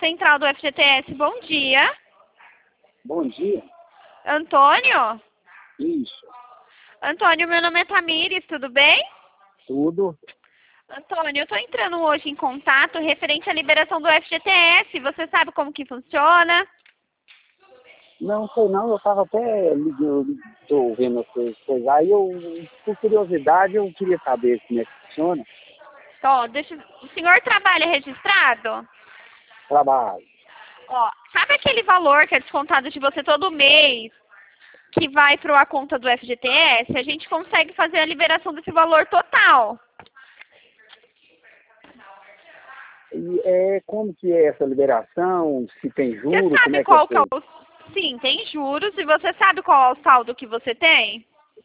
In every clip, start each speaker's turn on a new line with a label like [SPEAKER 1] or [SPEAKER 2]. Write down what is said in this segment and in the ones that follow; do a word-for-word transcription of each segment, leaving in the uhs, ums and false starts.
[SPEAKER 1] Central do F G T S, bom dia.
[SPEAKER 2] Bom dia.
[SPEAKER 1] Antônio?
[SPEAKER 2] Isso.
[SPEAKER 1] Antônio, meu nome é Tamires, tudo bem?
[SPEAKER 2] Tudo.
[SPEAKER 1] Antônio, eu estou entrando hoje em contato referente à liberação do F G T S. Você sabe como que funciona?
[SPEAKER 2] Não sei não, eu estava até ligando, tô vendo essas coisas. Aí eu, por curiosidade, eu queria saber como é que funciona.
[SPEAKER 1] Ó, deixa... O senhor trabalha registrado?
[SPEAKER 2] Trabalho.
[SPEAKER 1] Ó, sabe aquele valor que é descontado de você todo mês, que vai para a conta do F G T S? A gente consegue fazer a liberação desse valor total.
[SPEAKER 2] E é, como que é essa liberação? Se tem
[SPEAKER 1] Você
[SPEAKER 2] juros, como
[SPEAKER 1] sabe
[SPEAKER 2] é que é
[SPEAKER 1] qual que é
[SPEAKER 2] feito?
[SPEAKER 1] o... Sim, tem juros. E você sabe qual é o saldo que você tem?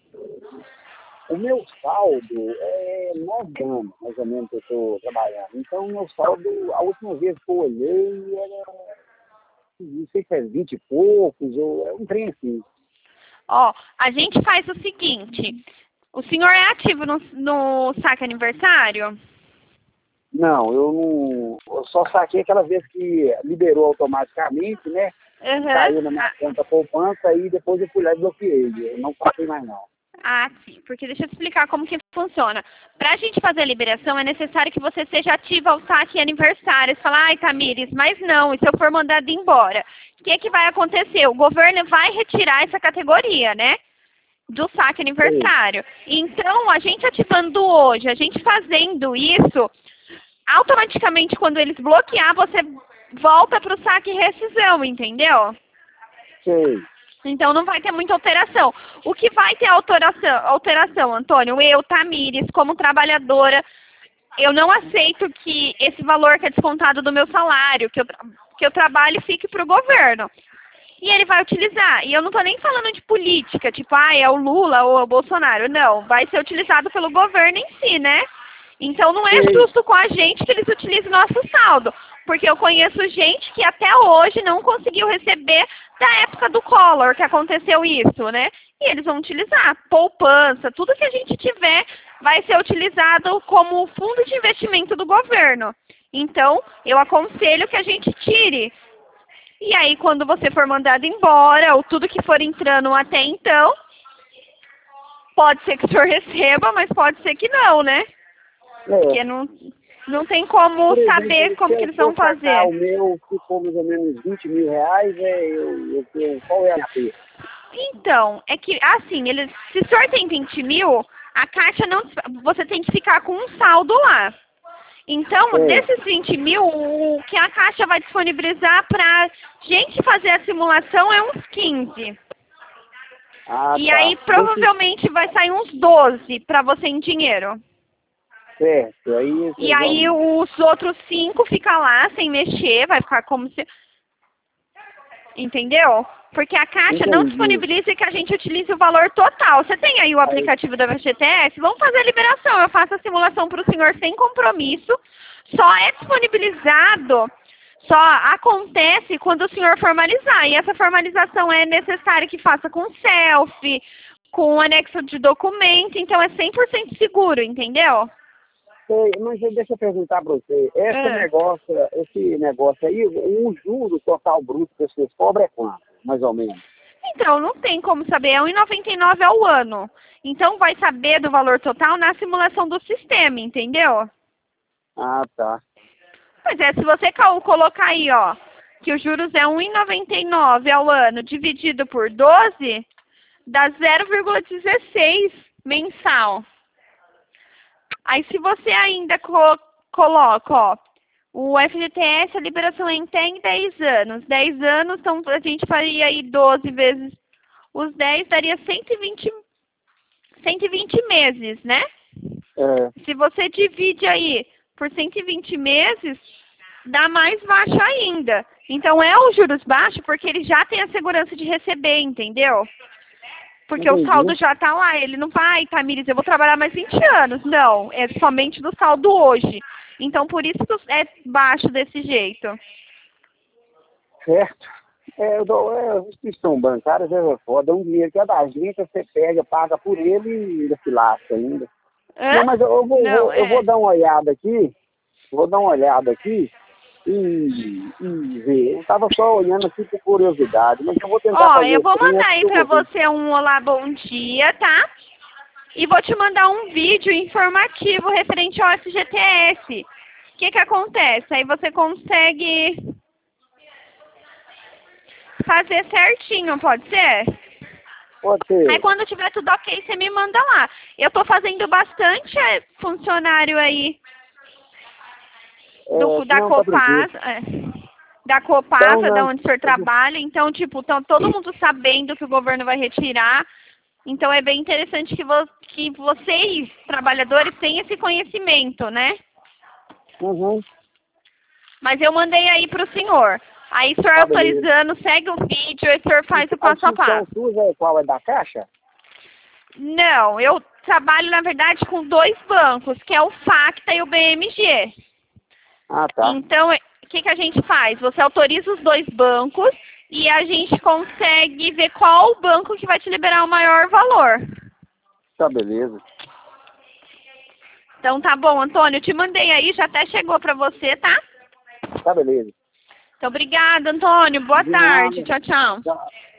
[SPEAKER 2] O meu saldo é nove anos, mais ou menos, que eu estou trabalhando. Então, o meu saldo, a última vez que eu olhei, era, não sei se é vinte e poucos, ou é um trem assim.
[SPEAKER 1] Ó, a gente faz o seguinte. O senhor é ativo no, no saque aniversário?
[SPEAKER 2] Não, eu não. Eu só saquei aquela vez que liberou automaticamente, né?
[SPEAKER 1] Uhum.
[SPEAKER 2] Caiu na minha
[SPEAKER 1] Ah,
[SPEAKER 2] conta poupança e depois eu fui lá e bloqueei. Eu não saquei mais não.
[SPEAKER 1] ah, sim. Porque deixa eu te explicar como que funciona. Para a gente fazer a liberação, é necessário que você seja ativo ao saque aniversário. Você fala, ai, Tamires, mas não, e se eu for mandado embora? O que, que vai acontecer? O governo vai retirar essa categoria, né? Do saque
[SPEAKER 2] Sei.
[SPEAKER 1] aniversário. Então, a gente ativando hoje, a gente fazendo isso, automaticamente, quando eles bloquear, você volta para o saque e rescisão, entendeu?
[SPEAKER 2] Sei.
[SPEAKER 1] Então, não vai ter muita alteração. O que vai ter alteração, alteração, Antônio? Eu, Tamires, como trabalhadora, eu não aceito que esse valor que é descontado do meu salário, que eu, tra- que eu trabalho, fique para o governo. E ele vai utilizar. E eu não estou nem falando de política, tipo, ah, é o Lula ou é o Bolsonaro. Não, vai ser utilizado pelo governo em si, né? Então não é
[SPEAKER 2] Sei.
[SPEAKER 1] justo com a gente que eles utilizem nosso saldo. Porque eu conheço gente que até hoje não conseguiu receber da época do Collor, que aconteceu isso, né? E eles vão utilizar poupança, tudo que a gente tiver vai ser utilizado como fundo de investimento do governo. Então, eu aconselho que a gente tire. E aí, quando você for mandado embora, ou tudo que for entrando até então, pode ser que o senhor receba, mas pode ser que não, né? Porque
[SPEAKER 2] É.
[SPEAKER 1] não, não tem como
[SPEAKER 2] Por
[SPEAKER 1] saber
[SPEAKER 2] exemplo, se
[SPEAKER 1] como que
[SPEAKER 2] eu
[SPEAKER 1] eles vão
[SPEAKER 2] for sacar
[SPEAKER 1] fazer.
[SPEAKER 2] o meu, se for mais ou menos vinte mil reais, é, eu, eu, eu, qual é a P?
[SPEAKER 1] Então, é que, assim, eles, se o senhor tem vinte mil, a Caixa não... Você tem que ficar com um saldo lá. Então,
[SPEAKER 2] É.
[SPEAKER 1] desses vinte mil, o que a Caixa vai disponibilizar para gente fazer a simulação é uns quinze.
[SPEAKER 2] Ah,
[SPEAKER 1] E
[SPEAKER 2] tá.
[SPEAKER 1] aí,
[SPEAKER 2] Desse,
[SPEAKER 1] provavelmente, vai sair uns doze para você em dinheiro.
[SPEAKER 2] certo. Aí
[SPEAKER 1] E
[SPEAKER 2] vocês
[SPEAKER 1] aí,
[SPEAKER 2] vão.
[SPEAKER 1] os outros cinco fica lá, sem mexer, vai ficar como se... Entendeu? Porque a Caixa não
[SPEAKER 2] Entendi.
[SPEAKER 1] disponibiliza que a gente utilize o valor total. Você tem aí o
[SPEAKER 2] Aí,
[SPEAKER 1] aplicativo da F G T S? Vamos fazer a liberação. Eu faço a simulação para o senhor sem compromisso. Só é disponibilizado, só acontece quando o senhor formalizar. E essa formalização é necessária que faça com selfie, com anexo de documento. Então é cem por cento seguro, entendeu?
[SPEAKER 2] sei, mas deixa eu perguntar para você, esse
[SPEAKER 1] Ah.
[SPEAKER 2] negócio, esse negócio aí, o juro total bruto que vocês cobram é quanto, mais ou menos?
[SPEAKER 1] Então, não tem como saber, é um e noventa e nove ao ano. Então, vai saber do valor total na simulação do sistema, entendeu?
[SPEAKER 2] Ah, tá.
[SPEAKER 1] Pois é, se você cal- colocar aí, ó, que os juros é um e noventa e nove ao ano dividido por doze, dá zero vírgula dezesseis mensal. Aí, se você ainda co coloca, ó, o F G T S, a liberação é em até em dez anos. dez anos, então a gente faria aí doze vezes os dez, daria cento e vinte, cento e vinte meses, né?
[SPEAKER 2] É,
[SPEAKER 1] Se você divide aí por cento e vinte meses, dá mais baixo ainda. Então é os juros baixos porque ele já tem a segurança de receber, entendeu? Porque o saldo
[SPEAKER 2] entendi.
[SPEAKER 1] já está lá. Ele não vai, Tamires, eu vou trabalhar mais vinte anos. Não, é somente do saldo hoje. Então por isso que é baixo desse jeito.
[SPEAKER 2] Certo. É, eu dou, é, as instituições bancárias é foda, é um dinheiro que é da gente, você pega, paga por ele e ainda se lasca ainda.
[SPEAKER 1] Hã?
[SPEAKER 2] Não, mas eu, eu vou,
[SPEAKER 1] Não,
[SPEAKER 2] vou- eu vou
[SPEAKER 1] é.
[SPEAKER 2] dar uma olhada aqui, vou dar uma olhada aqui, e, e ver. Eu estava só olhando aqui por curiosidade, mas eu vou tentar
[SPEAKER 1] Ó,
[SPEAKER 2] fazer
[SPEAKER 1] eu vou
[SPEAKER 2] assim, né,
[SPEAKER 1] mandar aí
[SPEAKER 2] porque
[SPEAKER 1] pra
[SPEAKER 2] eu vou ver.
[SPEAKER 1] você um olá, bom dia, tá? E vou te mandar um vídeo informativo referente ao F G T S. O que que acontece? Aí você consegue fazer certinho, pode ser?
[SPEAKER 2] Pode
[SPEAKER 1] Aí
[SPEAKER 2] ser.
[SPEAKER 1] quando tiver tudo ok, você me manda lá. Eu tô fazendo bastante é, funcionário aí do,
[SPEAKER 2] É,
[SPEAKER 1] da
[SPEAKER 2] não, tá tranquilo.
[SPEAKER 1] Copasa, é, da
[SPEAKER 2] Então,
[SPEAKER 1] Copasa, da
[SPEAKER 2] não.
[SPEAKER 1] onde o senhor trabalha. Então, tipo, tão todo mundo sabendo que o governo vai retirar. Então, é bem interessante que, vo que vocês, trabalhadores, tenham esse conhecimento, né?
[SPEAKER 2] Uhum.
[SPEAKER 1] Mas eu mandei aí pro senhor. Aí, o senhor
[SPEAKER 2] Tá, beleza.
[SPEAKER 1] autorizando, segue o vídeo e o senhor faz o
[SPEAKER 2] A
[SPEAKER 1] passo a
[SPEAKER 2] função
[SPEAKER 1] passo.
[SPEAKER 2] sua é qual? É da Caixa?
[SPEAKER 1] Não, eu trabalho, na verdade, com dois bancos, que é o Facta e o B M G.
[SPEAKER 2] Ah, tá.
[SPEAKER 1] Então, o que, que a gente faz? Você autoriza os dois bancos e a gente consegue ver qual o banco que vai te liberar o maior valor.
[SPEAKER 2] Tá, beleza.
[SPEAKER 1] Então, tá bom, Antônio, eu te mandei aí, já até chegou para você, tá?
[SPEAKER 2] Tá, beleza.
[SPEAKER 1] Então, obrigada, Antônio. Boa
[SPEAKER 2] De
[SPEAKER 1] tarde.
[SPEAKER 2] nada.
[SPEAKER 1] Tchau, tchau.
[SPEAKER 2] Tchau.